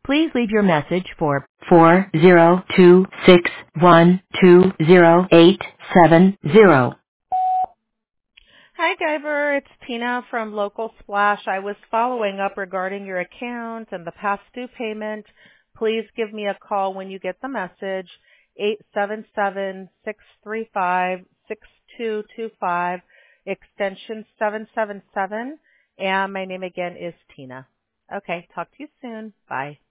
Please leave your message for 40261208870. Hi, Guyver. It's Tina from Local Splash. I was following up regarding your account and the past due payment. Please give me a call when you get the message, 877-635-6225, extension 777, and my name again is Tina. Okay, talk to you soon. Bye.